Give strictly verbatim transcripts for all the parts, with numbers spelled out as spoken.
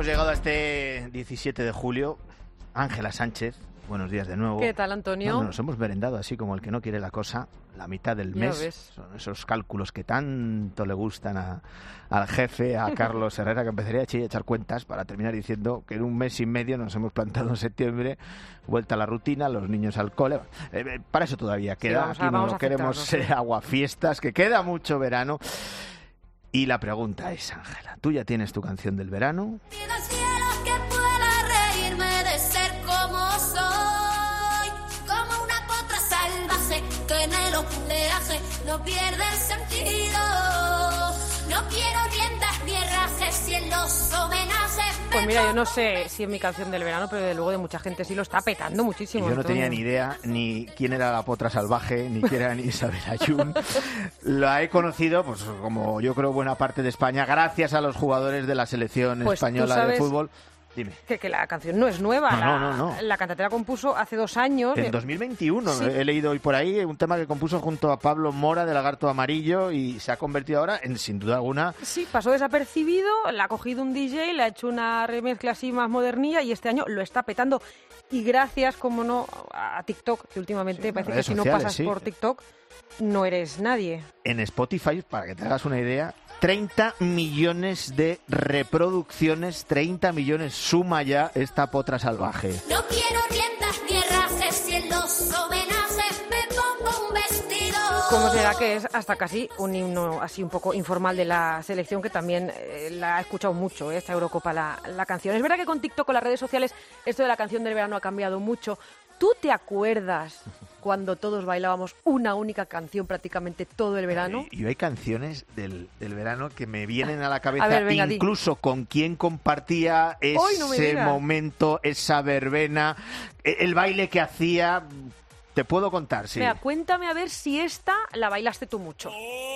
hemos llegado a este diecisiete de julio. Ángela Sánchez, buenos días de nuevo. ¿Qué tal, Antonio? Bueno, nos hemos merendado así como el que no quiere la cosa, la mitad del mes. Ya ves. Son esos cálculos que tanto le gustan a, al jefe, a Carlos Herrera, que empezaría a echar cuentas para terminar diciendo que en un mes y medio nos hemos plantado en septiembre, vuelta a la rutina, los niños al cole. Eh, eh, para eso todavía queda. Sí, vamos a, Aquí vamos no a queremos eh, aguafiestas, que queda mucho verano. Y la pregunta es, Ángela, ¿tú ya tienes tu canción del verano? No pierde el sentido. No quiero riendas ni herrajes y en los homenajes. Pues mira, yo no sé si es mi canción del verano, pero de luego de mucha gente sí lo está petando muchísimo. Yo no Antonio. tenía ni idea ni quién era la potra salvaje, ni quién era ni Isabel Ayun. La he conocido, pues como yo creo buena parte de España, gracias a los jugadores de la selección Pues tú española sabes... de fútbol. Dime. Que, que la canción no es nueva. No, la, no, no, no. La cantante la compuso hace dos años. En dos mil veintiuno, Sí. he leído hoy por ahí un tema que compuso junto a Pablo Mora de Lagarto Amarillo y se ha convertido ahora en, sin duda alguna... Sí, pasó desapercibido, la ha cogido un D J, le ha hecho una remezcla así más modernilla y este año lo está petando. Y gracias, como no, a TikTok, que últimamente Sí, parece que redes si no sociales, pasas sí. por TikTok no eres nadie. En Spotify, para que te hagas una idea, treinta millones de reproducciones, treinta millones suma ya esta potra salvaje. No quiero riendas ni herrajes y en los homenajes me pongo un vestido. ¿Cómo será que es hasta casi un himno así un poco informal de la selección, que también eh, la ha escuchado mucho, eh, esta Eurocopa, la, la canción? Es verdad que con TikTok, con las redes sociales, esto de la canción del verano ha cambiado mucho. ¿Tú te acuerdas cuando todos bailábamos una única canción prácticamente todo el verano? Y hay canciones del, del verano que me vienen a la cabeza, A ver, venga, di. incluso con quien compartía ese ¡Ay, no me digas! momento, esa verbena, el baile que hacía. Te puedo contar, sí. Mira, cuéntame a ver si esta la bailaste tú mucho.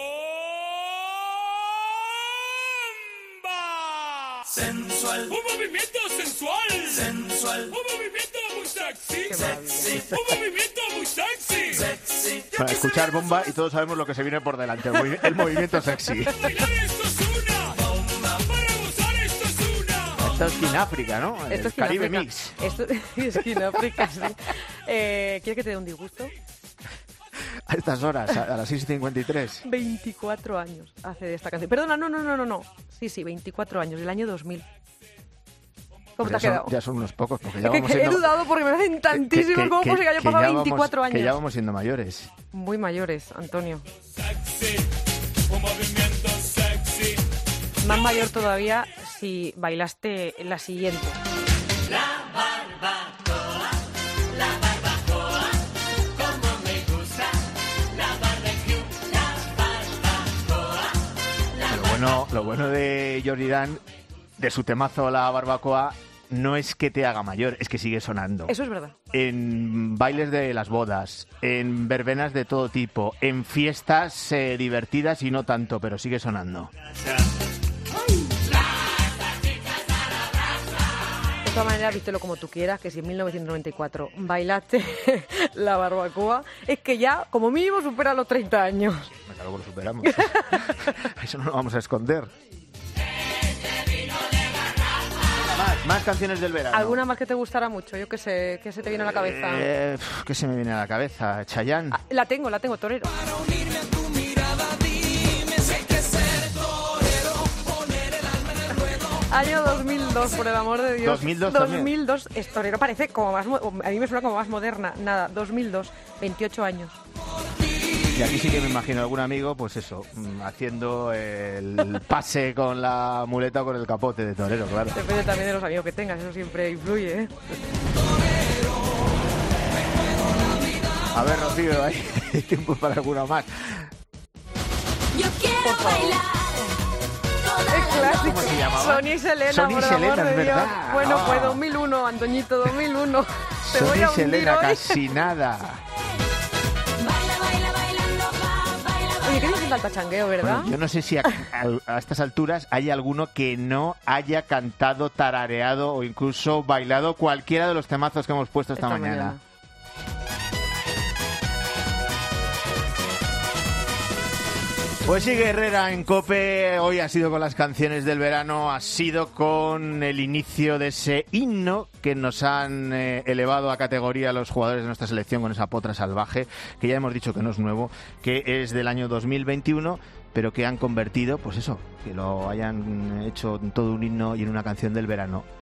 Sensual, un movimiento sensual, sensual, un movimiento muy sexy, sexy, un movimiento muy sexy, sexy. Para escuchar bomba y todos sabemos lo que se viene por delante, el, movi- el movimiento sexy. Para bailar esto es una bomba, para gozar esto es una. Esto es Kináfrica, ¿no? El Esto es Caribe Kináfrica. Mix. Esto es Kináfrica, sí. Eh, ¿Quieres que te dé un disgusto? A estas horas, a, a las seis y cincuenta y tres. veinticuatro años hace de esta canción. Perdona, no, no, no, no, no. Sí, sí, veinticuatro años, del año dos mil. ¿Cómo Pues te ha ya, quedado? son, ya son unos pocos, porque ya Es que, vamos que he siendo... dudado porque me hacen tantísimo. ¿Cómo puede ser que haya pasado ya vamos- veinticuatro años? Que ya vamos siendo mayores. Muy mayores, Antonio. Sexy, un movimiento sexy. Más mayor todavía si bailaste la siguiente. La barbacoa, la barbacoa, como me gusta, la barbecue, la barbacoa. Lo bueno, lo bueno de Jordi Dan, de su temazo La Barbacoa, no es que te haga mayor, es que sigue sonando. Eso es verdad. En bailes de las bodas, en verbenas de todo tipo, en fiestas eh, divertidas y no tanto, pero sigue sonando. De todas maneras, vístelo como tú quieras, que si en mil novecientos noventa y cuatro bailaste la barbacoa, es que ya, como mínimo, supera los treinta años. Claro que lo superamos. Eso no lo vamos a esconder. Más, más canciones del verano. ¿Alguna más que te gustara mucho? Yo que sé, que se te viene a la cabeza. Eh, ¿Qué se me viene a la cabeza? Chayanne. Ah, la tengo, la tengo, Torero. Año dos mil dos, por el amor de Dios. dos mil dos también. dos mil dos es Torero, parece como más... mo- A mí me suena como más moderna. Nada, dos mil dos, veintiocho años. Y aquí sí que me imagino algún amigo, pues eso, mm, haciendo el pase con la muleta o con el capote de torero, claro. Depende también de los amigos que tengas, eso siempre influye, ¿eh? A ver, Rocío, hay tiempo para alguna más. Yo quiero Por favor. bailar. Es clásico. ¿Cómo se llamaba? Sonia y Selena, Sonia y por el Selena, amor de es Dios. verdad. Bueno, Ah. pues dos mil uno, Antoñito, dos mil uno. Te voy Sonia a y hundir Selena, hoy. casi nada. Baila, baila, bailando, va, baila, Oye, ¿qué dicen del pachangueo, verdad? Bueno, yo no sé si a, a- a estas alturas hay alguno que no haya cantado, tarareado o incluso bailado cualquiera de los temazos que hemos puesto esta, Esta mañana. mañana. Pues sigue Herrera en COPE. Hoy ha sido con las canciones del verano, ha sido con el inicio de ese himno que nos han eh, elevado a categoría los jugadores de nuestra selección con esa potra salvaje, que ya hemos dicho que no es nuevo, que es del año dos mil veintiuno, pero que han convertido, pues eso, que lo hayan hecho en todo un himno y en una canción del verano.